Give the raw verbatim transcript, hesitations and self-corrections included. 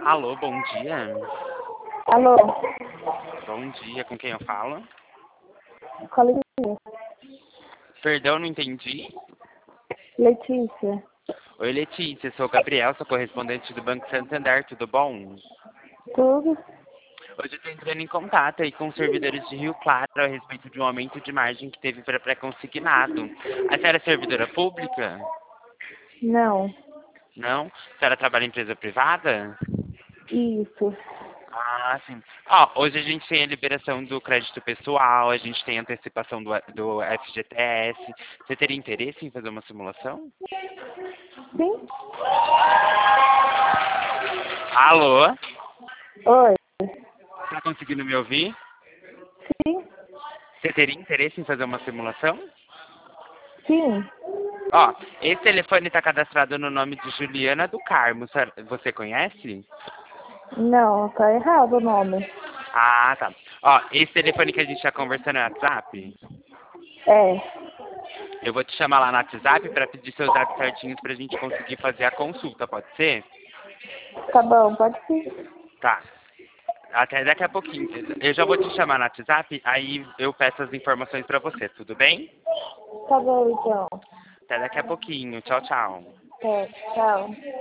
Alô, bom dia. Alô, Bom dia, com quem eu falo? com a Letícia. Perdão, não entendi. Letícia, Oi, Letícia, sou o Gabriel, sou correspondente do Banco Santander, tudo bom? tudo? Hoje eu estou entrando em contato aí com os servidores de Rio Claro a respeito de um aumento de margem que teve para pré-consignado. A senhora é servidora pública? Não, Não? A senhora trabalha em empresa privada? isso. Ah, sim. Ó, hoje a gente tem a liberação do crédito pessoal, a gente tem a antecipação do, do F G T S. Você teria interesse em fazer uma simulação? Sim? Alô? Oi, Tá conseguindo me ouvir? sim? Você teria interesse em fazer uma simulação? Sim? Ó, esse telefone está cadastrado no nome de Juliana do Carmo. Sa- Você conhece? Não, tá errado o nome. Ah, tá. Ó, esse telefone que a gente está conversando é WhatsApp? É, Eu vou te chamar lá no WhatsApp para pedir seus dados certinhos para a gente conseguir fazer a consulta, pode ser? tá bom, pode sim. Tá. Até daqui a pouquinho. Eu já vou te chamar no WhatsApp, aí eu peço as informações para você, tudo bem? Tá bom, então. Até daqui a pouquinho. Tchau, tchau. É, tchau.